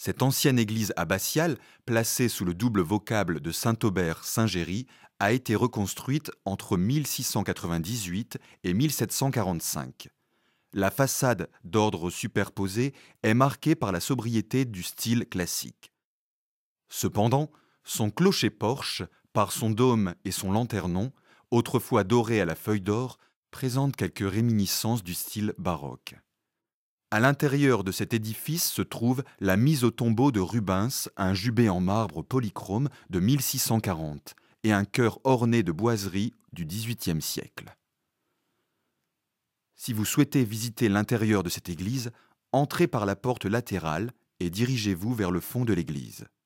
Cette ancienne église abbatiale, placée sous le double vocable de Saint-Aubert-Saint-Géry, a été reconstruite entre 1698 et 1745. La façade d'ordre superposé est marquée par la sobriété du style classique. Cependant, son clocher-porche, par son dôme et son lanternon, autrefois doré à la feuille d'or, présente quelques réminiscences du style baroque. À l'intérieur de cet édifice se trouve la mise au tombeau de Rubens, un jubé en marbre polychrome de 1640 et un chœur orné de boiseries du XVIIIe siècle. Si vous souhaitez visiter l'intérieur de cette église, entrez par la porte latérale et dirigez-vous vers le fond de l'église.